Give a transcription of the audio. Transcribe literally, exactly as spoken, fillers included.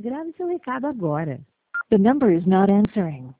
Grave seu recado agora. The number is not answering.